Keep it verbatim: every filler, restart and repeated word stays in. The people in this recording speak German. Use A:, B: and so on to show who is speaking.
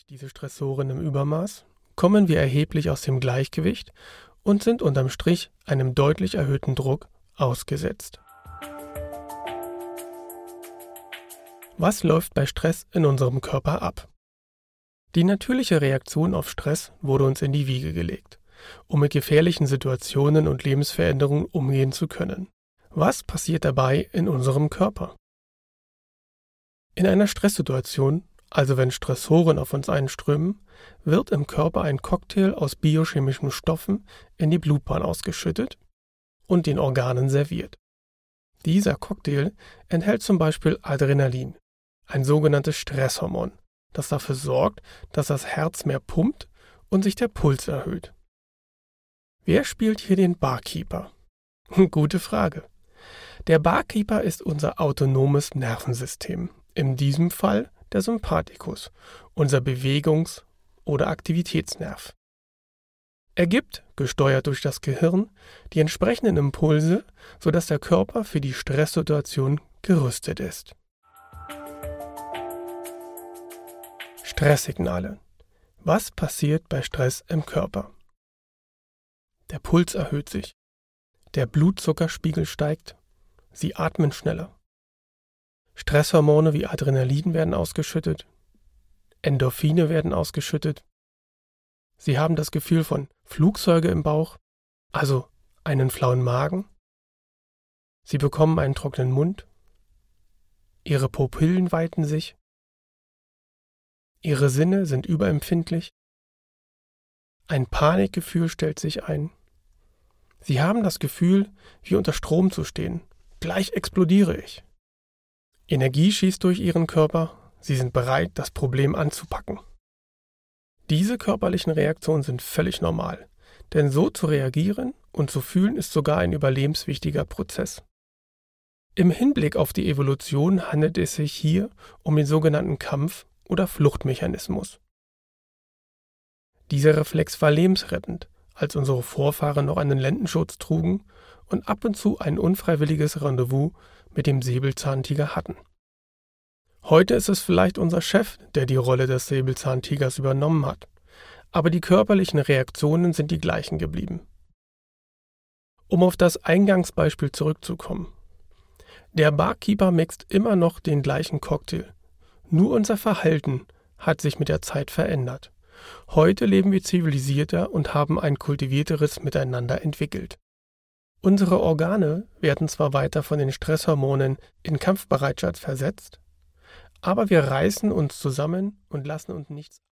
A: Durch diese Stressoren im Übermaß kommen wir erheblich aus dem Gleichgewicht und sind unterm Strich einem deutlich erhöhten Druck ausgesetzt. Was läuft bei Stress in unserem Körper ab? Die natürliche Reaktion auf Stress wurde uns in die Wiege gelegt, um mit gefährlichen Situationen und Lebensveränderungen umgehen zu können. Was passiert dabei in unserem Körper? In einer Stresssituation, also wenn Stressoren auf uns einströmen, wird im Körper ein Cocktail aus biochemischen Stoffen in die Blutbahn ausgeschüttet und den Organen serviert. Dieser Cocktail enthält zum Beispiel Adrenalin, ein sogenanntes Stresshormon, das dafür sorgt, dass das Herz mehr pumpt und sich der Puls erhöht. Wer spielt hier den Barkeeper? Gute Frage. Der Barkeeper ist unser autonomes Nervensystem, in diesem Fall der Sympathikus, unser Bewegungs- oder Aktivitätsnerv. Er gibt, gesteuert durch das Gehirn, die entsprechenden Impulse, sodass der Körper für die Stresssituation gerüstet ist. Stresssignale. Was passiert bei Stress im Körper? Der Puls erhöht sich, der Blutzuckerspiegel steigt, Sie atmen schneller. Stresshormone wie Adrenalin werden ausgeschüttet, Endorphine werden ausgeschüttet. Sie haben das Gefühl von Flugzeuge im Bauch, also einen flauen Magen. Sie bekommen einen trockenen Mund. Ihre Pupillen weiten sich. Ihre Sinne sind überempfindlich. Ein Panikgefühl stellt sich ein. Sie haben das Gefühl, wie unter Strom zu stehen. Gleich explodiere ich. Energie schießt durch ihren Körper. Sie sind bereit, das Problem anzupacken. Diese körperlichen Reaktionen sind völlig normal, denn so zu reagieren und zu fühlen ist sogar ein überlebenswichtiger Prozess. Im Hinblick auf die Evolution handelt es sich hier um den sogenannten Kampf- oder Fluchtmechanismus. Dieser Reflex war lebensrettend, als unsere Vorfahren noch einen Lendenschutz trugen und ab und zu ein unfreiwilliges Rendezvous mit dem Säbelzahntiger hatten. Heute ist es vielleicht unser Chef, der die Rolle des Säbelzahntigers übernommen hat, aber die körperlichen Reaktionen sind die gleichen geblieben. Um auf das Eingangsbeispiel zurückzukommen. Der Barkeeper mixt immer noch den gleichen Cocktail, nur unser Verhalten hat sich mit der Zeit verändert. Heute leben wir zivilisierter und haben ein kultivierteres Miteinander entwickelt. Unsere Organe werden zwar weiter von den Stresshormonen in Kampfbereitschaft versetzt, aber wir reißen uns zusammen und lassen uns nichts